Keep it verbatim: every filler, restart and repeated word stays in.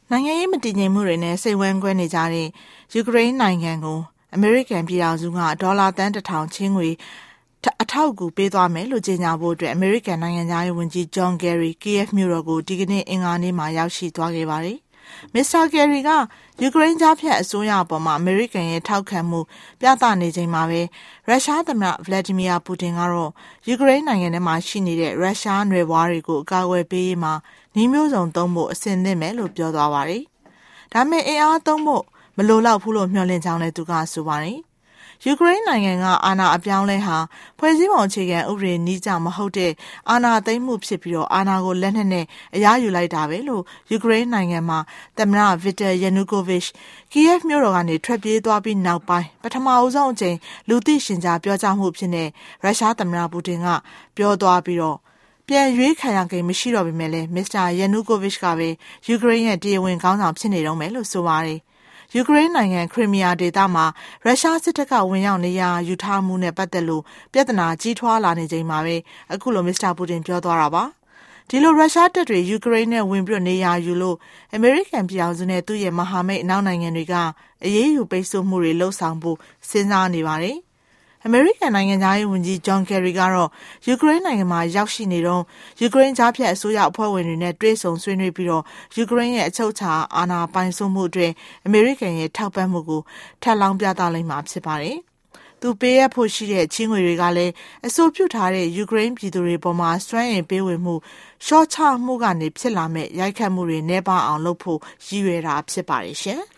နိုင်ငံရေးမတည်ငြိမ်မှုတွေနဲ့စိတ်ဝမ်းကွဲနေကြတဲ့ယူကရိန်းနိုင်ငံကိုအမေရိကန်ပြည်ထောင်စုကဒေါ်လာသန်းတစ်ထောင်ချင်းငွေအထောက်အကူပေးသွားမယ်လို့ကြေညာဖို့အတွက်အမေရိကန်နိုင်ငံသားရေးဝန်ကြီးဂျွန်ကယ်ရီ Kyiv မြို့တော်ကိုဒီကနေ့အင်္ဂါနေ့မှာရောက်ရှိသွားခဲ့ပါတယ်။မစ္စတာကယ်ရီကယူကရိန်းကြားဖြတ်အစိုးရအပေါ်မှာအမေရိကန်ရဲ့ထောက်ခံမှုပြသနေချိန်မှာပဲရုရှားသမ္မတဗလာဒီမီယာပူတင်ကတော့ယူကရိန်းနိုင်ငံထဲမှာရှိနေတဲ့ရုရှားနွယ်ဖွားတွေကိုအကာအကွယ်ပေးရေးမှာနည်းမျိုးစုံသုံးဖို့အဆင်သင့်မယ်လို့ပြောသွားပါတယ်။ဒါပေမဲ့အင်အားသုံးဖို့မလိုတော့ဘူးလို့မျှော်လင့်ကြောင်းလည်းသူကဆိုပါတယ်။ယူကရိန်းနိုင်ငံကအာဏာအပြောင်းလဲဟာဖွဲ့စည်းပုံအခြေခံဥပဒေနည်းကျမဟုတ်တဲ့အာဏာသိမ်းမှုဖြစ်ပြီးတော့အာဏာကိုလက်နက်နဲ့အရယူလိုက်တာပဲလို့ယူကရိန်းနိုင်ငံမှာသမ္မတဗစ်တာယာနူကိုဗစ် Kyiv မြို့တော်ကနေထွက်ပြေးသွားပြီးနောက်ပိုင်းပထမအဆုံးအကြိမ်လူသိရှင်ကြားပြောကြားမှုဖြစ်နေရုရှားသမ္မတပူတင်ကပြောသွားပြီးတော့ပြန်ရွေးခံရကိန်းမရှိတော့ပေမဲ့လည်းမစ္စတာယာနူကိုဗစ်ကပဲယူကရိန်းရဲ့တရားဝင်ခေါင်းဆောင်ဖြစ်နေတော့မယ်လို့ဆိုပါတယ်ယူကရိန်းနိုင်ငံခရီမီယာဒေသမှာရုရှားစစ်တပ်ကဝင်ရောက်နေရာယူထားမှုနဲ့ပတ်သက်လို့ပြဿနာကြီးထွားလာနေချိန်မှာပဲအခုလိုမစ္စတာပူတင်ပြောသွားတာပါဒီလိုရုရှားတပ်တွေယူကရိန်းနဲ့ဝင်ပြီးနေရာယူလို့အမေရိကန်ပြည်ထောင်စုနဲ့သူ့ရဲ့မဟာမိတ်အနောက်နိုင်ငံတွေကအရေးယူပိတ်ဆို့မှုတွေလှုံ့ဆော်ဖို့စဉ်းစားနေပါတယ်အမေရိကန်နိုင်ငံသားရေးဝန်ကြီးဂျွန်ကယ်ရီကတော့ယူကရိန်းနိုင်ငံမှာရောက်ရှိနေတော့ယူကရိန်းကြားဖြတ်အစိုးရအဖွဲ့ဝင်တွေနဲ့တွေ့ဆုံဆွေးနွေးပြီးတော့ယူကရိန်းရဲ့အချုပ်အခြာအာဏာပိုင်စိုးမှုအတွက်အမေရိကန်ရဲ့ထောက်ပံ့မှုကိုထပ်လောင်းပြသလိုက်မှာဖြစ်ပါတယ်။သူပေးရဖို့ရှိတဲ့ချင်းငွေတွေကလည်းအဆိုပြုထားတဲ့ယူကရိန်းပြည်သူတွေပေါ်မှာစွမ်းအင်ပေးဝေမှုရှော့ချမှုကနေဖြစ်လာမဲ့ရိုက်ခတ်မှုတွေနှဲပါအောင်လုပ်ဖို့ရည်ရွယ်တာဖြစ်ပါတယ်ရှင်။